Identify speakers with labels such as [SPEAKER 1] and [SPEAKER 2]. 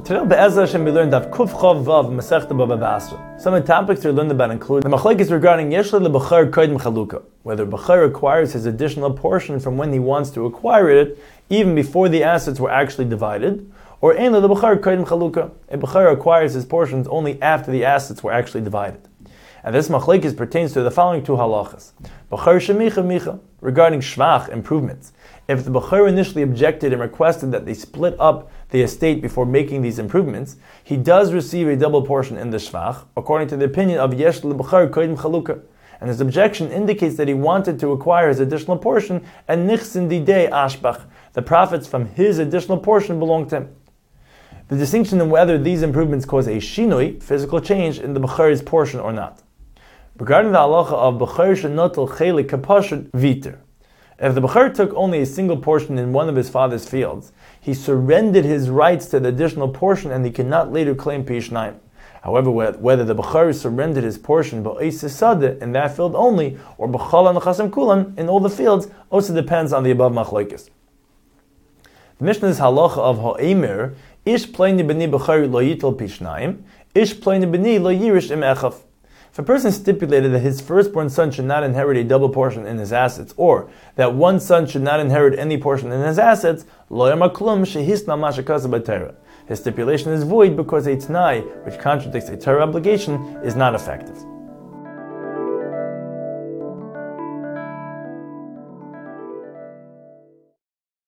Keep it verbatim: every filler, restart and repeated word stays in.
[SPEAKER 1] Today, Be'ezras Hashem, we learned Daf Kuf Chav Vav Masechta Baba Basra. Some of the topics we learned about include the machlekes regarding Yeshli LeBachar Kodim Chaluka, whether Bachar acquires his additional portion from when he wants to acquire it, even before the assets were actually divided, or Ein LeBachar Kodim Chaluka, a Bachar acquires his portions only after the assets were actually divided. And this machlekes pertains to the following two halachas: Bachar Shemicha Micha, regarding Shvach, improvements. If the Bachar initially objected and requested that they split up the estate before making these improvements, he does receive a double portion in the Shvach, according to the opinion of Yesh LeBachar Kodim Chaluka. And his objection indicates that he wanted to acquire his additional portion, and Nichsin Didei Ashbach, the profits from his additional portion belong to him. The distinction in whether these improvements cause a shinui, physical change, in the Bachar's portion or not. Regarding the halacha of Bachar Shenotel Chelik Kapashut Viter, if the Bachar took only a single portion in one of his father's fields, he surrendered his rights to the additional portion and he cannot later claim Pishnaim. However, whether the Bachar surrendered his portion Ba'is in that field only, or B'chala Nechasim Kulan in all the fields, also depends on the above machlokes. The Mishnah's halacha of Ha'emir, Ish Pleini B'ni Bachar Lo Yitel Pishnaim, Ish Pleini B'ni Lo Yirish Im Echav. If a person stipulated that his firstborn son should not inherit a double portion in his assets, or that one son should not inherit any portion in his assets, his stipulation is void because a t'nai, which contradicts a Torah obligation, is not effective.